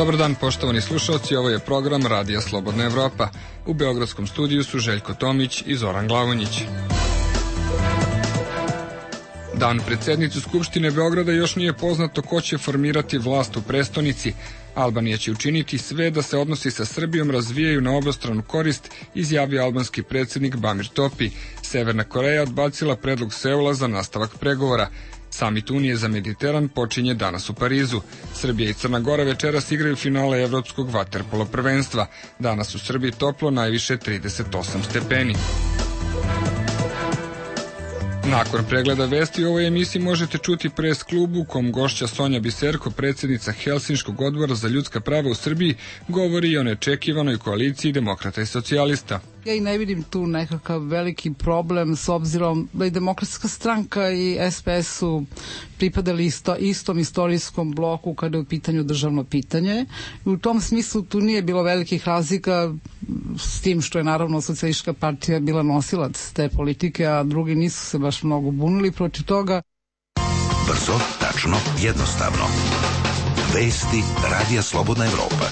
Dobar dan, poštovani slušalci, ovo je program Radija Slobodna Evropa. U beogradskom studiju su Željko Tomić i Zoran Glavonjić. Dan pred sednicu Skupštine Beograda još nije poznato ko će formirati vlast u prestonici. Albanija će učiniti sve da se odnosi sa Srbijom razvijaju na obostranu korist, izjavio albanski predsjednik Bamir Topi. Severna Koreja odbacila predlog Seula za nastavak pregovora. Samit Unije za Mediteran počinje danas u Parizu. Srbija i Crna Gora večeras igraju finale evropskog vaterpolo prvenstva. Danas u Srbiji toplo, najviše 38 stepeni. Nakon pregleda vesti u ovoj emisiji možete čuti pres klubu u kom gošća Sonja Biserko, predsjednica Helsinškog odbora za ljudska prava u Srbiji, govori i o neočekivanoj koaliciji demokrata i socijalista. Ja i ne vidim tu nekakav veliki problem s obzirom da i Demokratska stranka i SPS su pripadali istom istorijskom bloku kada je u pitanju državno pitanje. I u tom smislu tu nije bilo velikih razlika s tim što je naravno Socijalistička partija bila nosilac te politike, a drugi nisu se baš mnogo bunili protiv toga. Brzo, tačno, jednostavno. Vesti Radija Slobodna Evropa.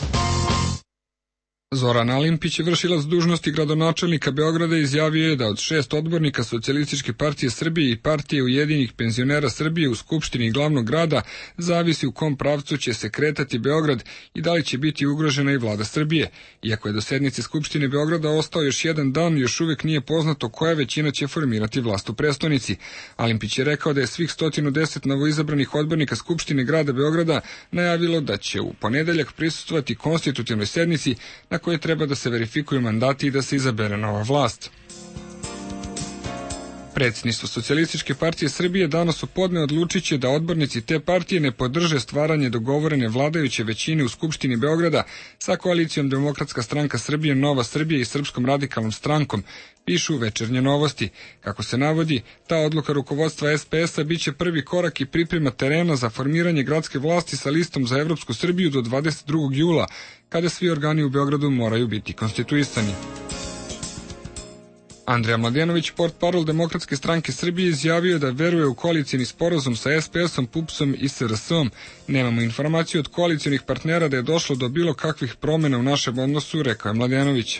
Zoran Alimpić, vršilac dužnosti gradonačelnika Beograda, izjavio je da od 6 odbornika Socijalističke partije Srbije i partije Ujedinjenih penzionera Srbije u Skupštini glavnog grada zavisi u kom pravcu će se kretati Beograd i da li će biti ugrožena i vlada Srbije. Iako je do sednice Skupštine Beograda ostao još jedan dan, još uvijek nije poznato koja većina će formirati vlast u prestonici. Alimpić je rekao da je svih 110 novoizabranih odbornika Skupštine grada Beograda najavilo da će u ponedeljak prisustvovati konstitutivnoj sednici na koje treba da se verifikuju mandati i da se izabere nova vlast. Predsjedništvo Socijalističke partije Srbije danas u podne odlučit će da odbornici te partije ne podrže stvaranje dogovorene vladajuće većine u Skupštini Beograda sa koalicijom Demokratska stranka Srbije, Nova Srbija i Srpskom radikalnom strankom, pišu Večernje novosti. Kako se navodi, ta odluka rukovodstva SPS-a biće prvi korak i priprema terena za formiranje gradske vlasti sa listom za Evropsku Srbiju do 22. jula, kada svi organi u Beogradu moraju biti konstituisani. Andreja Mladenović, portparol Demokratske stranke Srbije, izjavio da veruje u koalicijni sporazum sa SPS-om, PUPS-om i SRS-om. Nemamo informaciju od koalicijonih partnera da je došlo do bilo kakvih promjena u našem odnosu, rekao je Mladenović.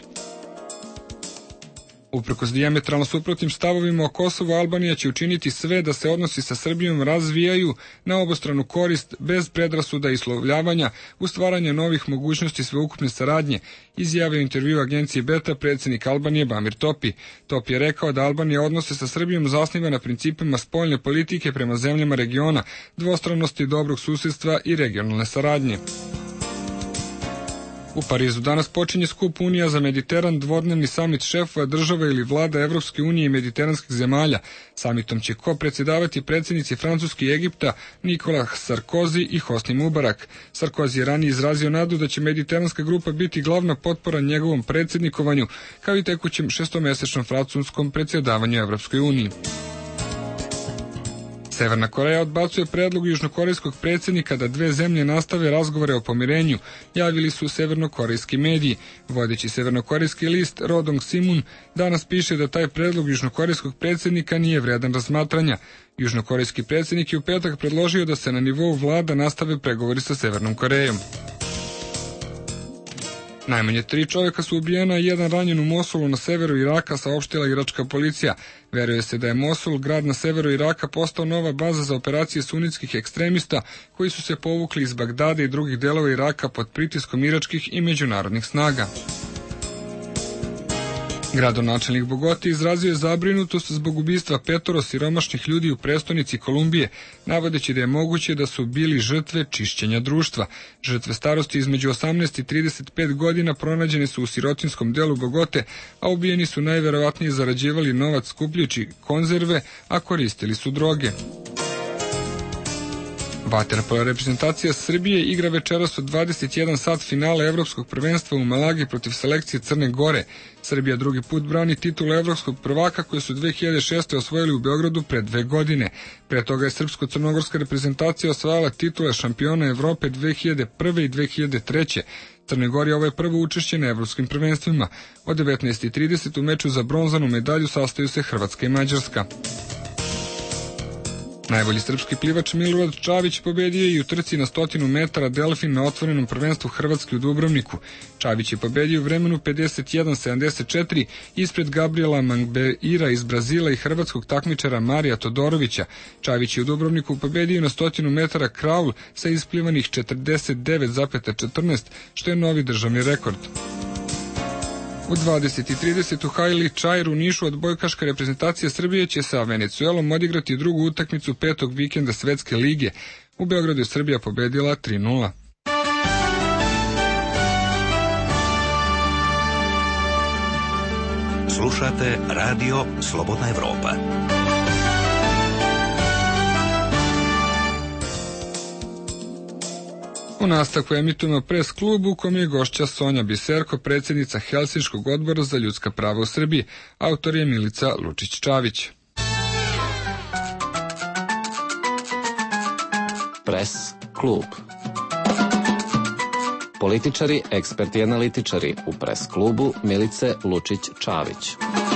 Uprkos dijametralno suprotnim stavovima o Kosovu, Albanija će učiniti sve da se odnosi sa Srbijom razvijaju na obostranu korist bez predrasuda i slovljavanja u stvaranje novih mogućnosti sveukupne saradnje, izjavio intervju agenciji Beta predsjednik Albanije Bamir Topi. Topi je rekao da Albanija odnose sa Srbijom zasniva na principima spoljne politike prema zemljama regiona, dvostranosti, dobrog susjedstva i regionalne saradnje. U Parizu danas počinje skup Unija za Mediteran, dvodnevni samit šefova država ili vlada Evropske unije i mediteranskih zemalja. Samitom će ko-predsjedavati predsjednici Francuske i Egipta Nikola Sarkozy i Hosni Mubarak. Sarkozy je ranije izrazio nadu da će mediteranska grupa biti glavna potpora njegovom predsjednikovanju, kao i tekućem šestomesečnom francuskom predsjedavanju Evropskoj uniji. Severna Koreja odbacuje predlog južnokorejskog predsjednika da dve zemlje nastave razgovore o pomirenju, javili su severnokorejski mediji. Vodeći severnokorejski list Rodong Sinmun danas piše da taj predlog južnokorejskog predsjednika nije vredan razmatranja. Južnokorejski predsjednik je u petak predložio da se na nivou vlada nastave pregovori sa Severnom Korejom. Najmanje 3 čovjeka su ubijena i 1 ranjen u Mosulu na severu Iraka, saopštila iračka policija. Veruje se da je Mosul, grad na severu Iraka, postao nova baza za operacije sunitskih ekstremista koji su se povukli iz Bagdada i drugih delova Iraka pod pritiskom iračkih i međunarodnih snaga. Gradonačelnik Bogote izrazio je zabrinutost zbog ubistva 5 siromašnih ljudi u prestonici Kolumbije, navodeći da je moguće da su bili žrtve čišćenja društva. Žrtve starosti između 18 i 35 godina pronađene su u sirotinskom delu Bogote, a ubijeni su najverovatnije zarađivali novac skupljujući konzerve, a koristili su droge. Vaterpolo reprezentacija Srbije igra večeras od 21 sat finale Evropskog prvenstva u Malagi protiv selekcije Crne Gore. Srbija drugi put brani titulu evropskog prvaka koje su 2006. osvojili u Beogradu pre 2 godine. Pre toga je srpsko-crnogorska reprezentacija osvajala titule šampiona Evrope 2001. i 2003. Crne Gori ovo je prvo učešće na evropskim prvenstvima. Od 19:30 u meču za bronzanu medalju sastaju se Hrvatska i Mađarska. Najbolji srpski plivač Milorad Čavić pobedio je i u trci na 100 metara delfin na otvorenom prvenstvu Hrvatske u Dubrovniku. Čavić je pobedio u vremenu 51:74 ispred Gabriela Mangbeira iz Brazila i hrvatskog takmičara Marija Todorovića. Čavić je u Dubrovniku pobedio na 100 metara kraul sa isplivanih 49,14, što je novi državni rekord. U 20:30 u Haili Čair u Nišu odbojkaška reprezentacija Srbije će sa Venecuelom odigrati drugu utakmicu petog vikenda Svetske lige. U Beogradu je Srbija pobedila 3:0. Slušate Radio Slobodna Evropa. U nastavku emitujemo Pres klub u kom je gošća Sonja Biserko, predsjednica Helsinškog odbora za ljudska prava u Srbiji. Autor je Milica Lučić-Čavić. Pres klub. Političari, eksperti i analitičari u Pres klubu Milice Lučić-Čavić.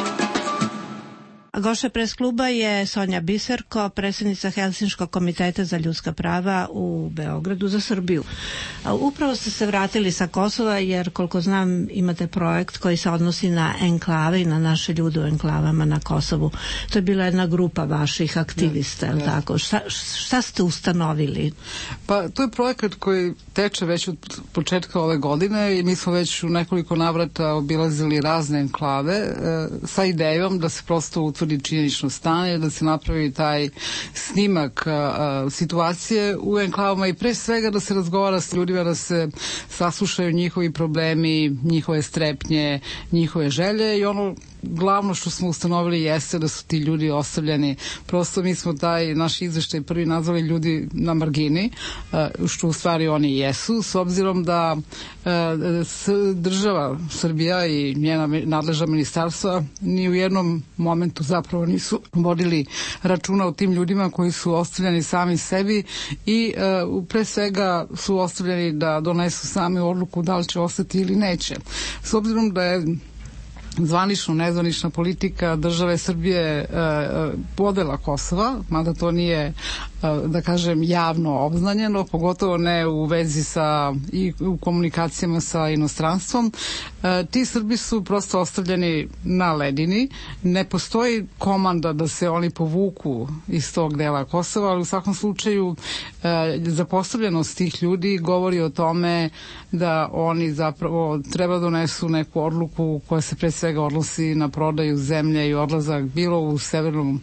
Gošća Pres kluba je Sonja Biserko, predsjednica Helsinškog komiteta za ljudska prava u Beogradu za Srbiju. Upravo ste se vratili sa Kosova jer, koliko znam, imate projekt koji se odnosi na enklave i na naše ljude u enklavama na Kosovu. To je bila jedna grupa vaših aktivista, je tako? Šta ste ustanovili? Pa, to je projekat koji teče već od početka ove godine i mi smo već u nekoliko navrata obilazili razne enklave sa idejom da se prosto utvrdi činjenično stanje, da se napravi taj snimak situacije u enklavama i pre svega da se razgovara s ljudima, da se saslušaju njihovi problemi, njihove strepnje, njihove želje i ono glavno što smo ustanovili jeste da su ti ljudi ostavljeni. Prosto mi smo taj naš izveštaj prvi nazvali ljudi na margini, što u stvari oni jesu, s obzirom da država Srbija i njena nadležna ministarstva ni u jednom momentu zapravo nisu vodili računa o tim ljudima koji su ostavljeni sami sebi i pre svega su ostavljeni da donesu sami odluku da li će ostati ili neće. S obzirom da je zvanično nezvanična politika države Srbije podela Kosova, mada to nije, da kažem, javno obznanjeno, pogotovo ne u vezi sa i u komunikacijama sa inostranstvom. Ti Srbi su prosto ostavljeni na ledini. Ne postoji komanda da se oni povuku iz tog dela Kosova, ali u svakom slučaju zapostavljenost tih ljudi govori o tome da oni zapravo treba donesu neku odluku koja se pre svega odnosi na prodaju zemlje i odlazak bilo u severnom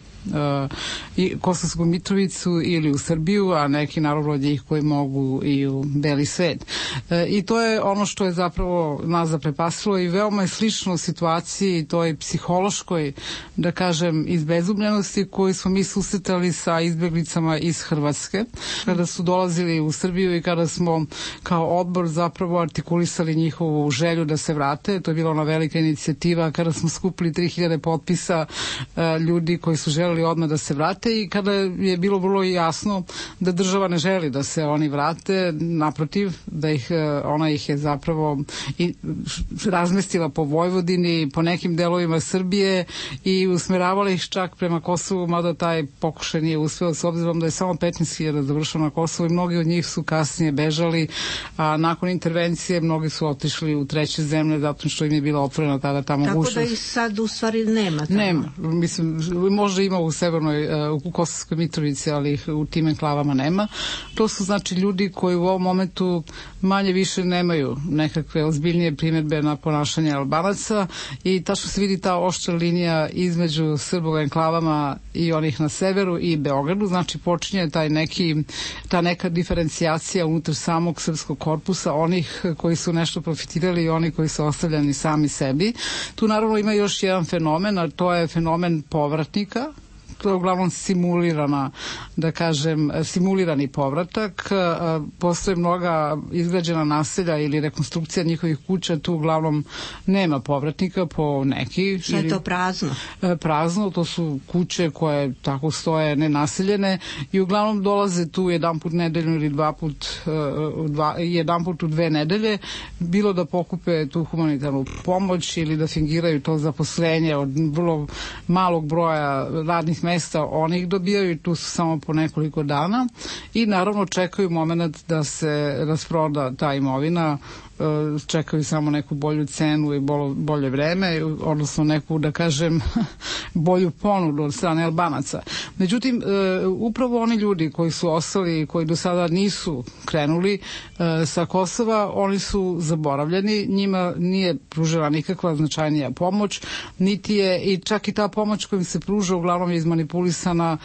i Kosovsku Mitrovicu ili u Srbiju, a neki naravno od njih koji mogu i u beli svet. I to je ono što je zapravo nas zaprepastilo i veoma je slično situaciji toj psihološkoj, da kažem, izbezumljenosti koju smo mi susretali sa izbjeglicama iz Hrvatske kada su dolazili u Srbiju i kada smo kao odbor zapravo artikulisali njihovu želju da se vrate. To je bila ona velika inicijativa kada smo skupili 3000 potpisa ljudi koji su želeli odmah da se vrate i kada je bilo vrlo jasno da država ne želi da se oni vrate, naprotiv, da ona ih je zapravo razmestila po Vojvodini, po nekim delovima Srbije i usmeravala ih čak prema Kosovu, mada taj pokušaj nije uspeo s obzirom da je samo 15.000 završeno na Kosovu i mnogi od njih su kasnije bežali, a nakon intervencije mnogi su otišli u treće zemlje zato što im je bila otvorena tada ta mogućnost. Tako da ih sad u stvari nema tamo. Nema, mislim, možda ima u severnoj, u Kosovskoj Mitrovici, ali ih u tim enklavama nema. To su znači ljudi koji u ovom momentu manje više nemaju nekakve ozbiljnije primjedbe na ponašanje Albanaca i tačno se vidi ta oštra linija između Srba u enklavama i onih na severu i Beogradu, znači počinje ta neka diferencijacija unutar samog srpskog korpusa, onih koji su nešto profitirali i oni koji su ostavljeni sami sebi. Tu naravno ima još jedan fenomen, a to je fenomen povratnika. To je uglavnom simulirani povratak. Postoje mnoga izgrađena naselja ili rekonstrukcija njihovih kuća, tu uglavnom nema povratnika po neki. Šta je to prazno? Prazno, to su kuće koje tako stoje nenaseljene i uglavnom dolaze tu jedan put nedeljno ili jedan put u 2 nedelje, bilo da pokupe tu humanitarnu pomoć ili da fingiraju to zaposlenje od vrlo malog broja radnih mesta mesta oni ih dobijaju i tu su samo po nekoliko dana i naravno čekaju moment da se rasproda ta imovina, čekaju samo neku bolju cenu i bolje vreme, odnosno neku, da kažem, bolju ponudu od strane Albanaca. Međutim, upravo oni ljudi koji su ostali, koji do sada nisu krenuli sa Kosova, oni su zaboravljeni, njima nije pružila nikakva značajnija pomoć, niti je, i čak i ta pomoć kojim se pruža uglavnom je izmanipulisana.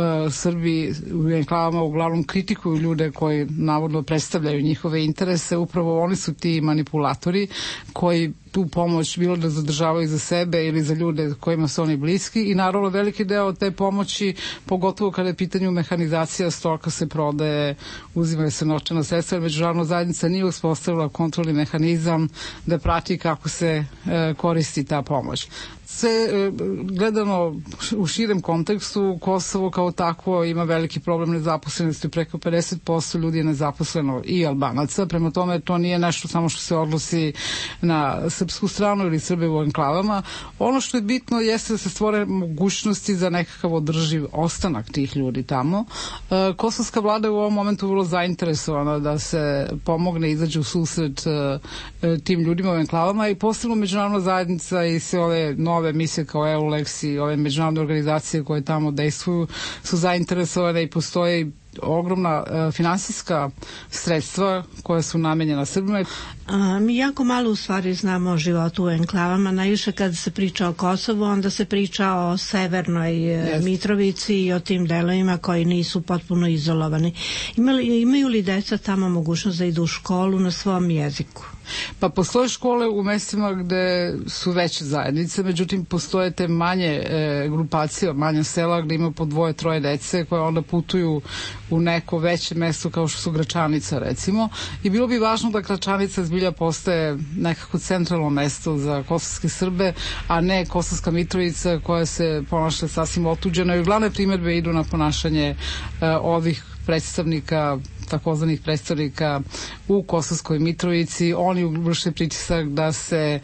Srbi u enklavama uglavnom kritikuju ljude koji navodno predstavljaju njihove interese, upravo oni su ti manipulatori koji tu pomoć bilo da zadržavaju za sebe ili za ljude kojima su oni bliski i naravno veliki deo te pomoći, pogotovo kada je pitanju mehanizacija, stoka se prodaje, uzimaju se novčana sredstva, jer međunarodna zajednica nije uspostavila kontrolni mehanizam da prati kako se koristi ta pomoć. Sve gledano u širem kontekstu, Kosovo kao takvo ima veliki problem nezaposlenosti, preko 50% ljudi je nezaposleno i Albanaca, prema tome to nije nešto samo što se odnosi na srpsku stranu ili Srbe u enklavama. Ono što je bitno jeste da se stvore mogućnosti za nekakav održiv ostanak tih ljudi tamo. Kosovska vlada je u ovom momentu vrlo zainteresovana da se pomogne, izađe u susret tim ljudima u enklavama i posebno međunarodna zajednica i sve ove nove misije kao EULEX i ove međunarodne organizacije koje tamo dejstvuju su zainteresovane i postoje ogromna finansijska sredstva koja su namenjena Srbima. Mi jako malo u stvari znamo o životu u enklavama. Najviše kad se priča o Kosovu, onda se priča o severnoj Mitrovici i o tim delovima koji nisu potpuno izolovani. Imaju li deca tamo mogućnost da idu u školu na svom jeziku? Pa postoje škole u mestima gde su veće zajednice, međutim postoje te manje grupacije, manja sela gde ima po 2-3 dece koje onda putuju u neko veće mesto kao što su Gračanica recimo i bilo bi važno da Gračanica zbilja postaje nekako centralno mesto za kosovske Srbe, a ne Kosovska Mitrovica koja se ponaša sasvim otuđeno i glavne primedbe idu na ponašanje ovih predstavnika, takozvanih predstavnika u Kosovskoj Mitrovici. Oni vrše pritisak da se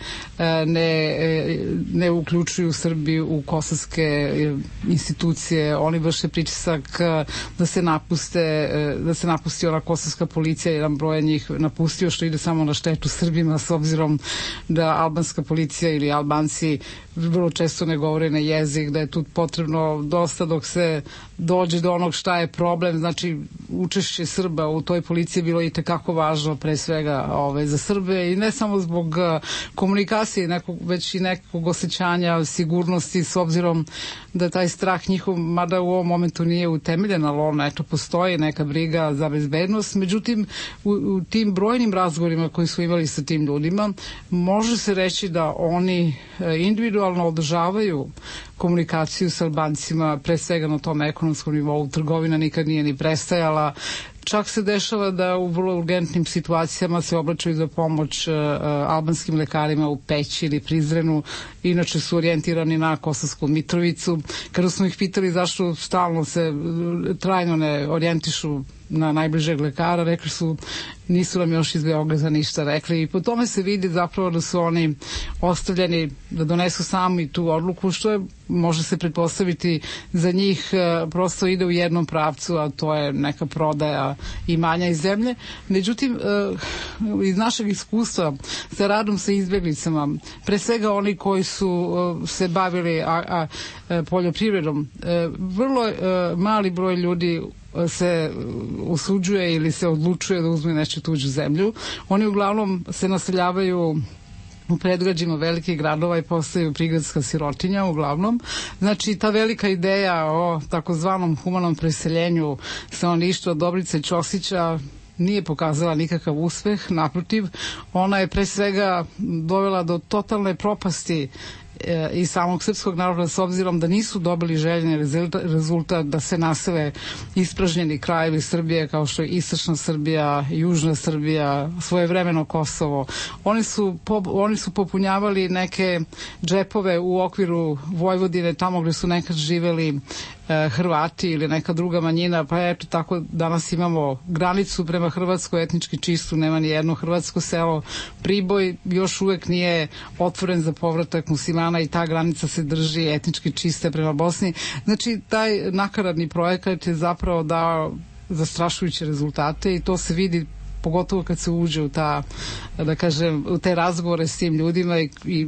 ne uključuju Srbi u kosovske institucije. Oni vrše pritisak da se napusti ona kosovska policija. Jedan broj njih napustio, što ide samo na štetu Srbima, s obzirom da albanska policija ili Albanci vrlo često ne govore na jezik, da je tu potrebno dosta dok se dođe do onog šta je problem. Znači, učešće Srba u toj policiji bilo i tekako važno pre svega za Srbe i ne samo zbog komunikacije, već i nekog osjećanja sigurnosti, s obzirom da taj strah njihov, mada u ovom momentu nije utemeljen, ali on eto postoji neka briga za bezbednost. Međutim, u tim brojnim razgovorima koji su imali sa tim ljudima, može se reći da oni individualno održavaju komunikaciju sa Albancima, pre svega na tom ekonomskom nivou. Trgovina nikad nije ni prestajala. Čak se dešava da u vrlo urgentnim situacijama se obraćaju za pomoć albanskim lekarima u Peći ili Prizrenu, inače su orijentirani na Kosovsku Mitrovicu. Kada smo ih pitali zašto stalno se trajno ne orijentišu na najbližeg lekara, rekli su nisu nam još iz Beograda ništa rekli i po tome se vidi zapravo da su oni ostavljeni da donesu sami tu odluku, što je, može se pretpostaviti, za njih prosto ide u jednom pravcu, a to je neka prodaja imanja i zemlje. Međutim, iz našeg iskustva sa radom sa izbjeglicama, pre svega oni koji su se bavili poljoprivredom, vrlo mali broj ljudi se usuđuje ili se odlučuje da uzme neću tuđu zemlju. Oni uglavnom se naseljavaju u predgrađima velikih gradova i postaju prigradska sirotinja uglavnom. Znači, ta velika ideja o takozvanom humanom preseljenju stanovništva Dobrice i Ćosića nije pokazala nikakav uspeh, naprotiv, ona je pre svega dovela do totalne propasti i samog srpskog naroda, s obzirom da nisu dobili željeni rezultat da se nasele ispražnjeni krajevi Srbije kao što je istočna Srbija, južna Srbija, svojevremeno Kosovo. Oni su popunjavali neke džepove u okviru Vojvodine, tamo gde su nekad živeli Hrvati ili neka druga manjina, pa eto tako danas imamo granicu prema Hrvatskoj, etnički čistu, nema ni jedno hrvatsko selo. Priboj još uvek nije otvoren za povratak muslimana vremena i ta granica se drži etnički čiste prema Bosni. Znači, taj nakaradni projekat je zapravo dao zastrašujuće rezultate i to se vidi pogotovo kad se uđe u ta, da kažem, u te razgovore s tim ljudima i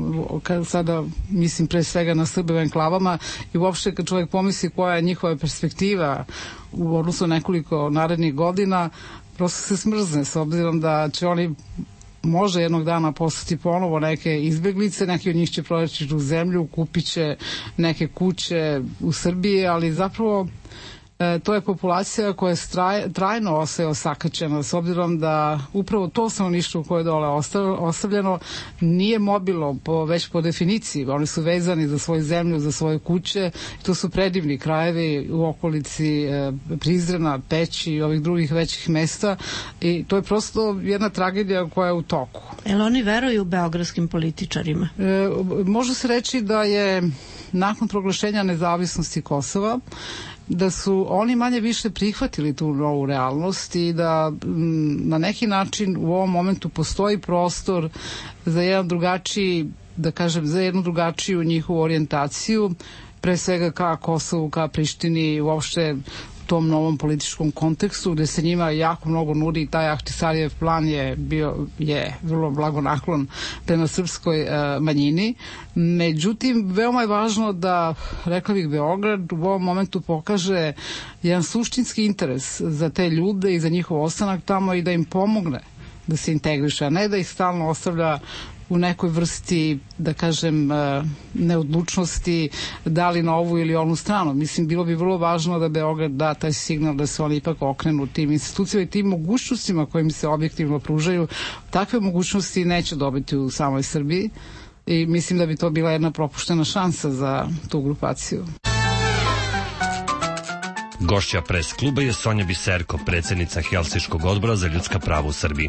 kad sada mislim pre svega na Srbe u enklavama i uopšte kad čovjek pomisli koja je njihova perspektiva u odnosu nekoliko narednih godina, prosto se smrzne s obzirom da će oni može jednog dana postati ponovo neke izbeglice, neki od njih će proći u zemlju, kupit će neke kuće u Srbiji, ali zapravo to je populacija koja je trajno ostaje osakaćena, s obzirom da upravo to stanovništvo koje je dole ostavljeno nije mobilno već po definiciji. Oni su vezani za svoju zemlju, za svoje kuće. To su predivni krajevi u okolici Prizrena, Peći i ovih drugih većih mesta i to je prosto jedna tragedija koja je u toku. Jel oni veruju beogradskim političarima? Može se reći da je nakon proglašenja nezavisnosti Kosova da su oni manje više prihvatili tu novu realnost i da na neki način u ovom momentu postoji prostor za jedan drugačiji, da kažem, za jednu drugačiju njihovu orijentaciju, pre svega ka Kosovu, ka Prištini i uopšte tom novom političkom kontekstu gde se njima jako mnogo nudi i taj Ahtisarijev plan je vrlo blagonaklon prema srpskoj manjini. Međutim, veoma je važno da, rekla bih, Beograd u ovom momentu pokaže jedan suštinski interes za te ljude i za njihov ostanak tamo i da im pomogne da se integriše, a ne da ih stalno ostavlja u nekoj vrsti, da kažem, neodlučnosti da li na ovu ili onu stranu. Mislim, bilo bi vrlo važno da Beograd da taj signal da se oni ipak okrenu tim institucijama i tim mogućnostima kojim se objektivno pružaju. Takve mogućnosti neće dobiti u samoj Srbiji i mislim da bi to bila jedna propuštena šansa za tu grupaciju. Gošća pres kluba je Sonja Biserko, predsednica Helsinškog odbora za ljudska prava u Srbiji.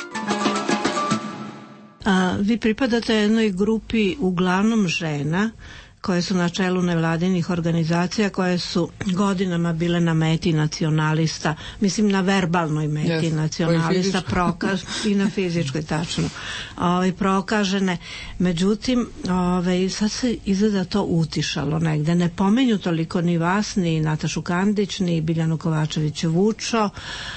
Vi pripadate jednoj grupi uglavnom žena koje su na čelu nevladinih organizacija koje su godinama bile na meti nacionalista, mislim na verbalnoj meti nacionalista, i na fizičkoj, tačno, prokažene. Međutim, sad se izgleda to utišalo negde. Ne pomenju toliko ni vas, ni Natašu Kandić, ni Biljanu Kovačević Vučo,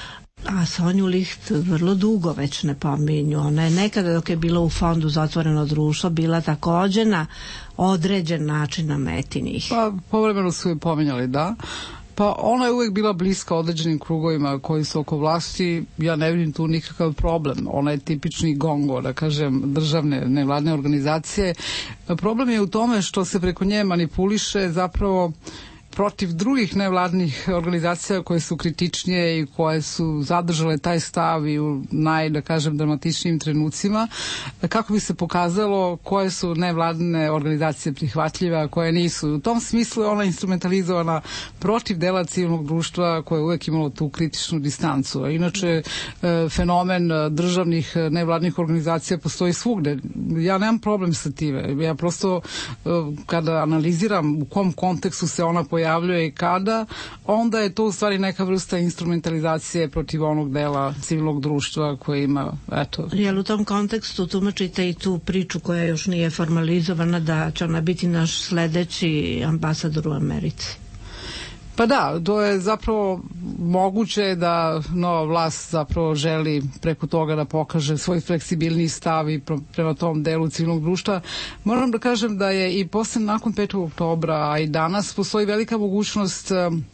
a Sonju Liht vrlo dugo već ne pominju. Ona je nekada dok je bila u Fondu za otvoreno društvo bila takođe na određen način na meti njih. Pa povremeno su je pominjali, da. Pa ona je uvek bila bliska određenim krugovima koji su oko vlasti. Ja ne vidim tu nikakav problem. Ona je tipični gongo, da kažem, državne nevladne organizacije. Problem je u tome što se preko nje manipuliše zapravo protiv drugih nevladnih organizacija koje su kritičnije i koje su zadržale taj stav i u da kažem, dramatičnijim trenucima, kako bi se pokazalo koje su nevladine organizacije prihvatljive, a koje nisu. U tom smislu je ona instrumentalizovana protiv dela civilnog društva koje je uvek imalo tu kritičnu distancu. A inače, fenomen državnih nevladnih organizacija postoji svugde. Ja nemam problem sa time. Ja prosto, kada analiziram u kom kontekstu se ona pojavljuje i kada, onda je to u stvari neka vrsta instrumentalizacije protiv onog dela civilnog društva koje ima, eto. Jel u tom kontekstu tumačite i tu priču koja još nije formalizovana da će ona biti naš sledeći ambasador u Americi? Pa da, to je zapravo moguće da nova vlast zapravo želi preko toga da pokaže svoj fleksibilni stav i prema tom delu civilnog društva. Moram da kažem da je i posle nakon 5. oktobra, a i danas postoji velika mogućnost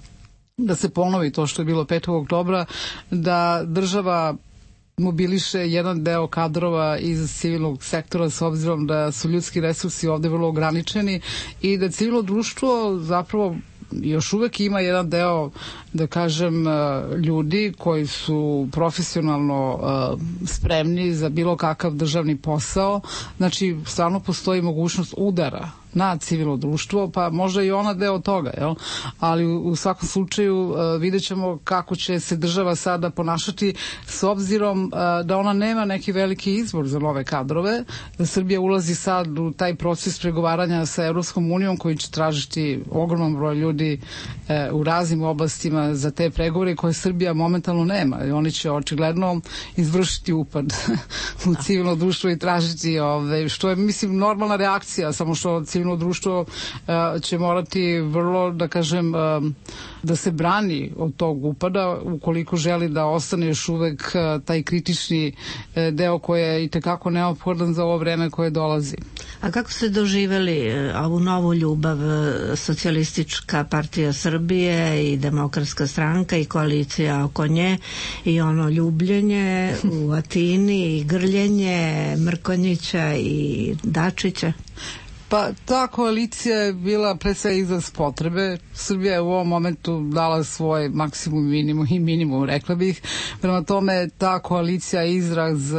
da se ponovi to što je bilo 5. oktobra, da država mobiliše jedan deo kadrova iz civilnog sektora s obzirom da su ljudski resursi ovde vrlo ograničeni i da civilno društvo zapravo još uvek ima jedan deo, da kažem, ljudi koji su profesionalno spremni za bilo kakav državni posao. Znači, stvarno postoji mogućnost udara na civilno društvo, pa možda i ona deo toga, jel? Ali u svakom slučaju vidjet ćemo kako će se država sada ponašati s obzirom da ona nema neki veliki izbor za nove kadrove. Srbija ulazi sad u taj proces pregovaranja sa Evropskom unijom koji će tražiti ogroman broj ljudi u raznim oblastima za te pregovore koje Srbija momentalno nema. I oni će očigledno izvršiti upad u civilno društvo i tražiti što je, mislim, normalna reakcija, samo što civilno društvo će morati vrlo, da kažem, da se brani od tog upada ukoliko želi da ostane još uvek taj kritični deo koji je i tekako neophodan za ovo vreme koje dolazi. A kako ste doživeli ovu novu ljubav Socijalistička partija Srbije i Demokratska stranka i koalicija oko nje i ono ljubljenje u Atini i grljenje Mrkonjića i Dačića? Pa ta koalicija je bila pre sve izraz potrebe. Srbija je u ovom momentu dala svoj maksimum i minimum, rekla bih. Prema tome, ta koalicija je izraz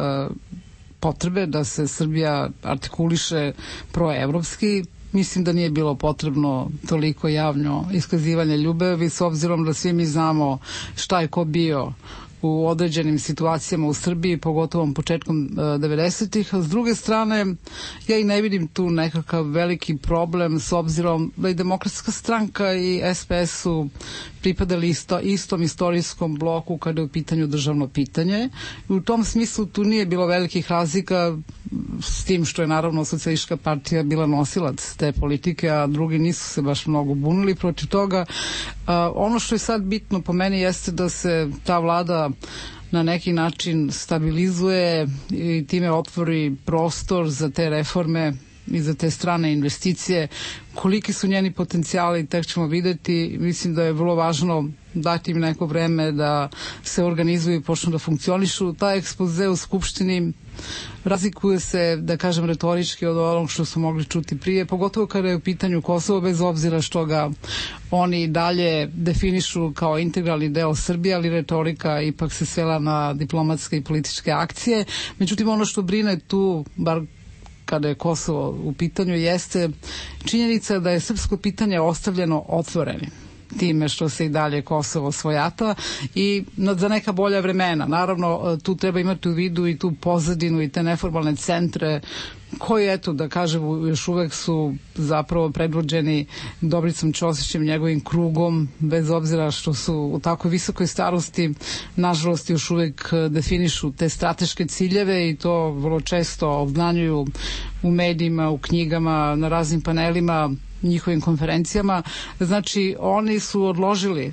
potrebe da se Srbija artikuliše proevropski. Mislim da nije bilo potrebno toliko javno iskazivanje ljubavi, s obzirom da svi mi znamo šta je ko bio u određenim situacijama u Srbiji, pogotovo početkom 90-ih. A s druge strane, ja i ne vidim tu nekakav veliki problem s obzirom da i Demokratska stranka i SPS su pripadali istom istorijskom bloku kada je u pitanju državno pitanje. I u tom smislu tu nije bilo velikih razlika s tim što je naravno Socijalistička partija bila nosilac te politike, a drugi nisu se baš mnogo bunili protiv toga. Ono što je sad bitno po meni jeste da se ta vlada na neki način stabilizuje i time otvori prostor za te reforme i za te strane investicije. Koliki su njeni potencijali, tek ćemo videti. Mislim da je vrlo važno dati im neko vreme da se organizuju i počnu da funkcionišu. Ta ekspoze u Skupštini razlikuje se, da kažem, retorički od onog što su mogli čuti prije, pogotovo kada je u pitanju Kosovo, bez obzira što ga oni dalje definišu kao integralni deo Srbije, ali retorika ipak se svela na diplomatske i političke akcije. Međutim, ono što brine tu, bar kada je Kosovo u pitanju, jeste činjenica da je srpsko pitanje ostavljeno otvorenim time što se i dalje Kosovo svojata i za neka bolja vremena. Naravno, tu treba imati u vidu i tu pozadinu i te neformalne centre koji, eto, da kažem, još uvek su zapravo predvođeni Dobricom Ćosićem, njegovim krugom, bez obzira što su u tako visokoj starosti, nažalost još uvek definišu te strateške ciljeve i to vrlo često obznanjuju u medijima, u knjigama, na raznim panelima, njihovim konferencijama. Znači, oni su odložili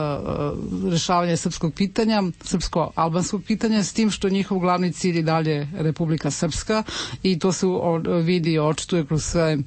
rešavanje srpskog pitanja, srpsko-albanskog pitanja, s tim što njihov glavni cilj i dalje Republika Srpska i to se vidi i očituje kroz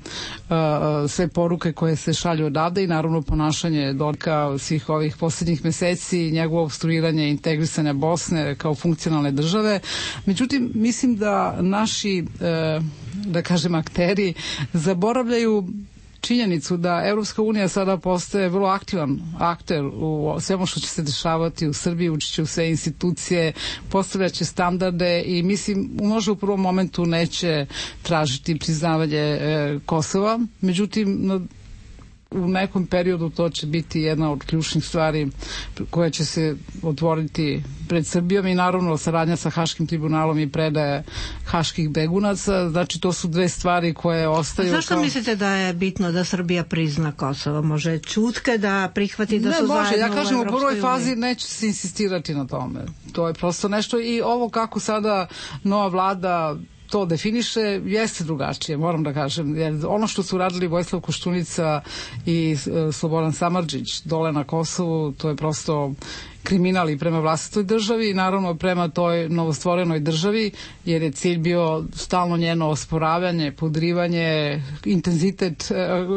sve poruke koje se šalju odavde i naravno ponašanje Dodika svih ovih poslednjih meseci, njegovo obstruiranje integrisanja Bosne kao funkcionalne države. Međutim, mislim da naši, da kažem, akteri zaboravljaju činjenicu da Evropska unija sada postaje vrlo aktivan akter u svemu što će se dešavati u Srbiji, učiće u sve institucije, postavljaće standarde i mislim, možda u prvom momentu neće tražiti priznavanje Kosova, međutim, u nekom periodu to će biti jedna od ključnih stvari koja će se otvoriti pred Srbijom i naravno saradnja sa Haškim tribunalom i predaje haških begunaca. Znači, to su dve stvari koje ostaju. A zašto mislite da je bitno da Srbija prizna Kosovo? Može čutke da prihvati da su zajedno u Evropskoj uniji? Ja kažem, u prvoj fazi neće se insistirati na tome. To je prosto nešto i ovo kako sada nova vlada to definiše, jeste drugačije, moram da kažem. Jer ono što su radili Vojislav Koštunica i Slobodan Samardžić dole na Kosovu, to je prosto kriminal i prema vlastitoj državi i naravno prema toj novostvorenoj državi, jer je cilj bio stalno njeno osporavanje, podrivanje, intenzitet,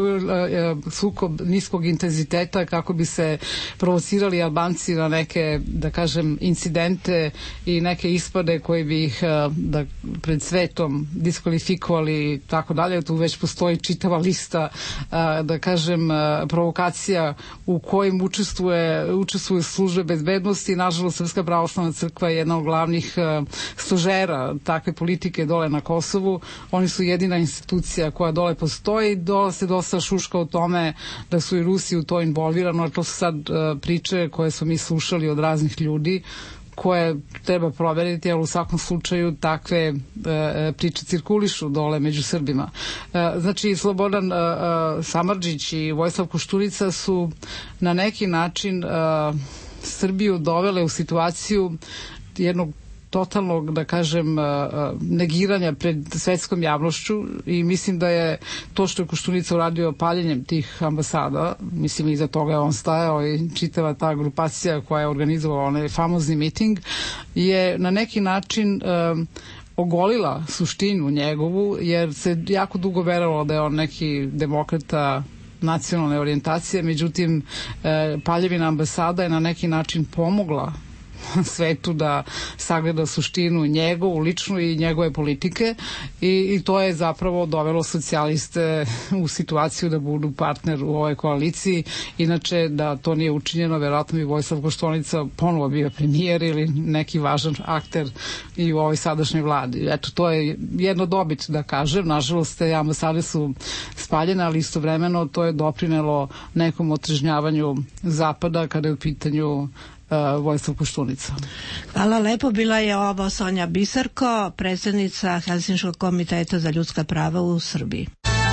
sukob niskog intenziteta kako bi se provocirali Albanci na neke, da kažem, incidente i neke ispade koje bi ih pred svetom diskvalifikovali i tako dalje. Tu već postoji čitava lista, da kažem, provokacija u kojim učestvuju službe bezbednosti. Nažalost, Srpska pravoslavna crkva je jedna od glavnih stožera takve politike dole na Kosovu. Oni su jedina institucija koja dole postoji. Dole se dosta šuška o tome da su i Rusi u to involvirano, a to su sad priče koje smo mi slušali od raznih ljudi koje treba proveriti, ali u svakom slučaju takve priče cirkulišu dole među Srbima. Znači, Slobodan Samardžić i Vojislav Koštunica su na neki način Srbiju dovele u situaciju jednog totalnog, da kažem, negiranja pred svetskom javnošću i mislim da je to što je Koštunica uradio paljenjem tih ambasada, mislim iza toga je on stajao i čitava ta grupacija koja je organizovala onaj famozni miting, je na neki način ogolila suštinu njegovu, jer se jako dugo verovalo da je on neki demokrata nacionalne orijentacije, međutim paljevina ambasada je na neki način pomogla svetu da sagleda suštinu njegovu, ličnu i njegove politike i to je zapravo dovelo socijaliste u situaciju da budu partner u ovoj koaliciji. Inače, da to nije učinjeno, verovatno bi Vojislav Koštunica ponovo bio premijer ili neki važan akter i u ovoj sadašnjoj vladi. Eto, to je jedno dobit, da kažem. Nažalost, te ambasade su spaljene, ali istovremeno to je doprinelo nekom otrežnjavanju Zapada kada je u pitanju Vojislav Koštunica. Hvala lepo. Bila je ovo Sonja Biserko, predsjednica Helsinškog komiteta za ljudska prava u Srbiji.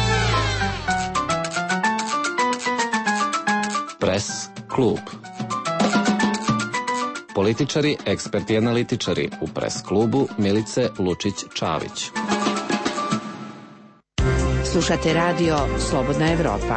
Press klub. Političari, eksperti i analitičari u Press klubu Milice Lučić-Čavić. Slušate radio Slobodna Evropa.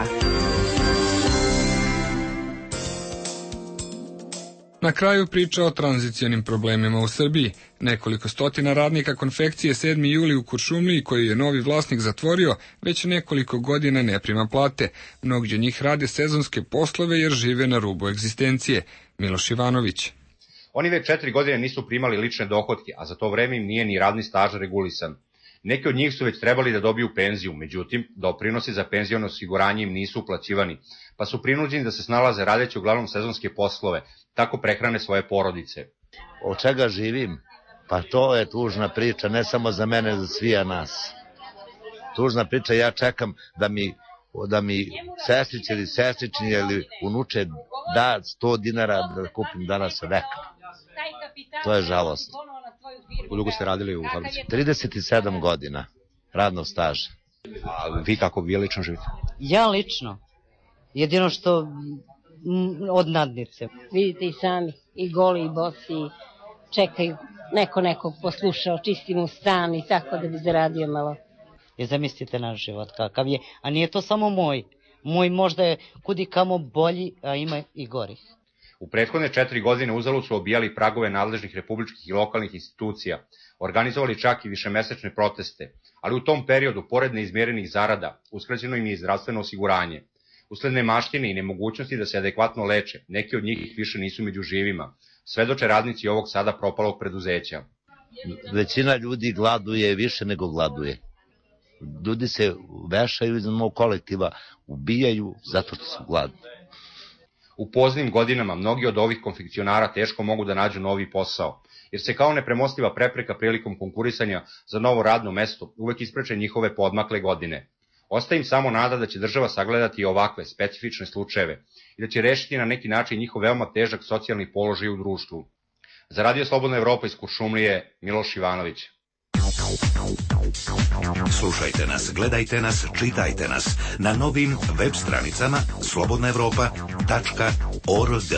Na kraju priča o tranzicionim problemima u Srbiji. Nekoliko stotina radnika konfekcije 7. juli u Kuršumliji, koji je novi vlasnik zatvorio, već nekoliko godina ne prima plate. Mnogi od njih rade sezonske poslove jer žive na rubu egzistencije. Miloš Ivanović. Oni već 4 godine nisu primali lične dohotke, a za to vreme im nije ni radni staž regulisan. Neki od njih su već trebali da dobiju penziju, međutim, doprinosi za penziono osiguranje im nisu uplaćivani, pa su prinuđeni da se snalaze radeći uglavnom sezonske poslove, tako prehrane svoje porodice. Od čega živim? Pa to je tužna priča, ne samo za mene, za svija nas. Tužna priča, ja čekam da mi sestrić ili sestrični ili unuče da 100 dinara da kupim danas veka. To je žalostno. Koliko ste radili u fabrici? 37 godina radnog staža. A vi kako vi lično živite? Ja lično? Jedino što od nadnice. Vidite i sami, i goli i bosi, čekaju nekog poslušao, čistimo stan i tako da bi zaradio malo. Jer zamislite naš život kakav je, a nije to samo moj. Moj možda je kudi kamo bolji, a ima i gorih. U prethodne 4 godine uzalud su obijali pragove nadležnih republičkih i lokalnih institucija, organizovali čak i višemesečne proteste, ali u tom periodu, pored neizmjerenih zarada, uskraćeno im je i zdravstveno osiguranje. Usled nemaštine i nemogućnosti da se adekvatno leče, neki od njih više nisu među živima, svedoče radnici ovog sada propalog preduzeća. Većina ljudi gladuje više nego gladuje. Ljudi se vešaju iz mog kolektiva, ubijaju zato što su gladni. U poznim godinama mnogi od ovih konfekcionara teško mogu da nađu novi posao, jer se kao nepremostiva prepreka prilikom konkurisanja za novo radno mesto uvek ispreče njihove poodmakle godine. Ostaje im samo nada da će država sagledati ovakve specifične slučajeve i da će rešiti na neki način njihov veoma težak socijalni položaj u društvu. Za Radio Slobodna Evropa iz Kuršumlije, Miloš Ivanović. Slušajte nas, gledajte nas, čitajte nas na novim web stranicama slobodnaevropa.org.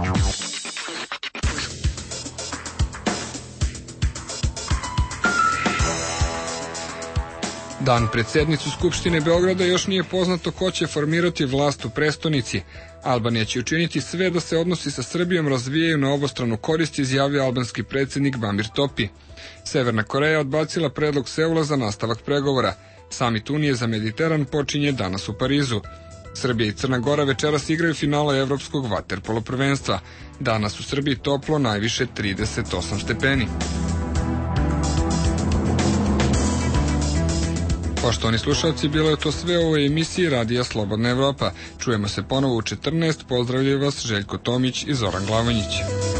Dan pred sednicu Skupštine Beograda još nije poznato ko će formirati vlast u prestonici. Albanija će učiniti sve da se odnosi sa Srbijom razvijaju na obostranu korist, izjavio albanski predsjednik Bamir Topi. Severna Koreja odbacila predlog Seula za nastavak pregovora. Samit Unije za Mediteran počinje danas u Parizu. Srbija i Crna Gora večeras igraju finale evropskog vaterpolo prvenstva. Danas u Srbiji toplo, najviše 38 stepeni. Poštovani slušalci, bilo je to sve u ovoj emisiji Radija Slobodna Evropa. Čujemo se ponovo u 14. Pozdravljaju vas Željko Tomić i Zoran Glavanjić.